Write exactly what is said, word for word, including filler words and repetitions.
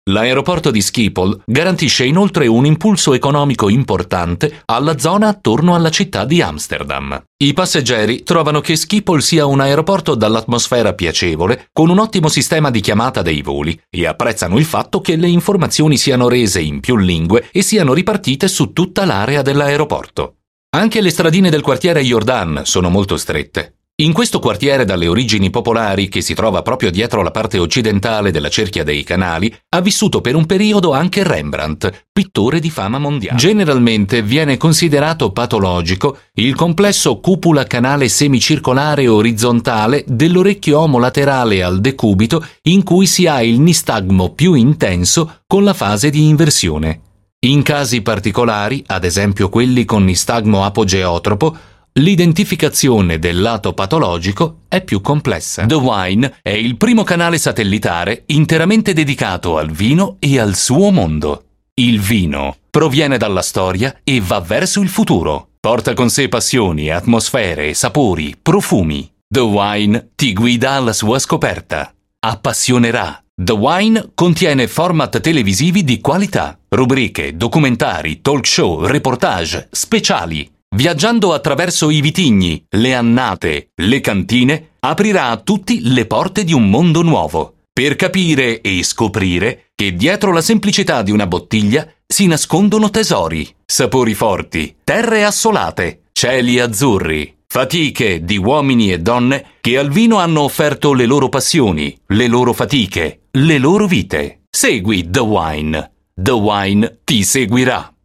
L'aeroporto di Schiphol garantisce inoltre un impulso economico importante alla zona attorno alla città di Amsterdam. I passeggeri trovano che Schiphol sia un aeroporto dall'atmosfera piacevole, con un ottimo sistema di chiamata dei voli, e apprezzano il fatto che le informazioni siano rese in più lingue e siano ripartite su tutta l'area dell'aeroporto. Anche le stradine del quartiere Jordan sono molto strette. In questo quartiere dalle origini popolari, che si trova proprio dietro la parte occidentale della Cerchia dei Canali, ha vissuto per un periodo anche Rembrandt, pittore di fama mondiale. Generalmente viene considerato patologico il complesso cupola-canale semicircolare orizzontale dell'orecchio omolaterale al decubito, in cui si ha il nistagmo più intenso con la fase di inversione. In casi particolari, ad esempio quelli con nistagmo apogeotropo, l'identificazione del lato patologico è più complessa. The Wine è il primo canale satellitare interamente dedicato al vino e al suo mondo. Il vino proviene dalla storia e va verso il futuro. Porta con sé passioni, atmosfere, sapori, profumi. The Wine ti guida alla sua scoperta. Appassionerà. The Wine contiene format televisivi di qualità, rubriche, documentari, talk show, reportage, speciali. Viaggiando attraverso i vitigni, le annate, le cantine, aprirà a tutti le porte di un mondo nuovo, per capire e scoprire che dietro la semplicità di una bottiglia si nascondono tesori, sapori forti, terre assolate, cieli azzurri, fatiche di uomini e donne che al vino hanno offerto le loro passioni, le loro fatiche, le loro vite. Segui The Wine. The Wine ti seguirà.